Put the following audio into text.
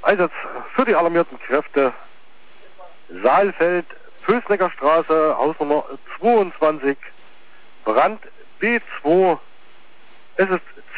Einsatz für die alarmierten Kräfte. Saalfeld, Pösnecker Straße, Hausnummer 22, Brand B2. Es ist